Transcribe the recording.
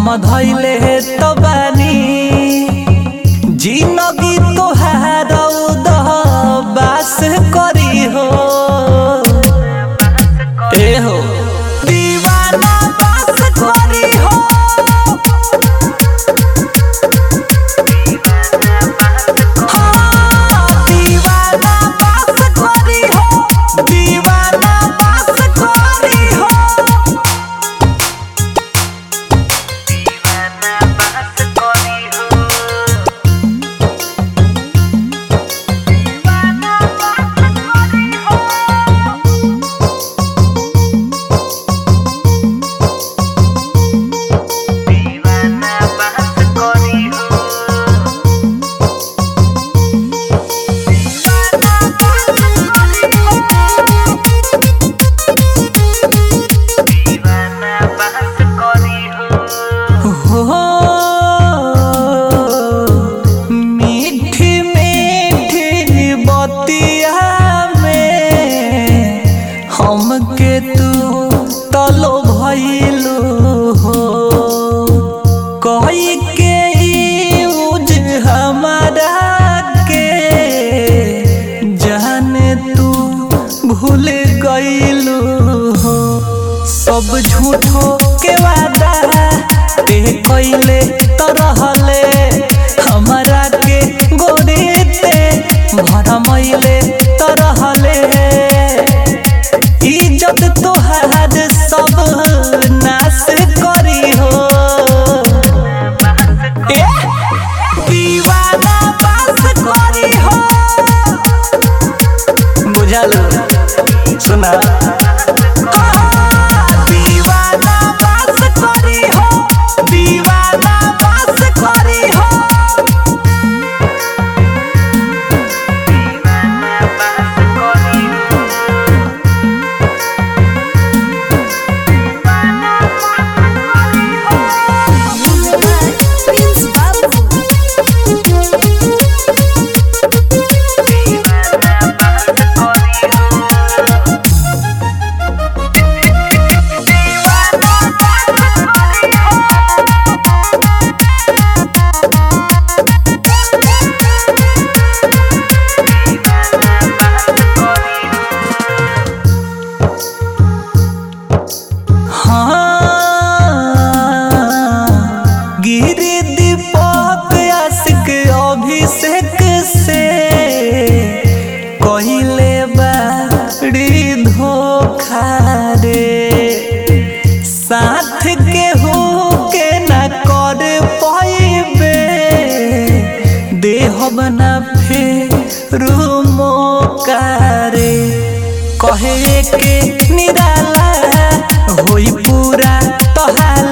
धैले तो बानी जिंदगी तोहार बास करी हो ए हो दीवाना बास करी हो हमके तू तलो भइलू हो कही के यूज हमारा के जाने तू भूल गइलू हो सब झूठो के वादा ते कइले तो रहले हमारा के गोरीते भरमैले तो रहले इज्जत तोहार सब नाश करी हो दीवाना बास करी हो बुझल सुना दीवाना बास करी हो दीवाना बास करी हो गिरी दीपक आशिक अभिषेक से कहिले बाड़ी धोखा रे साथ के हो के न कर पाइबे देहब न फेरू मौका रे कहे के निराला होई पूरा तोहार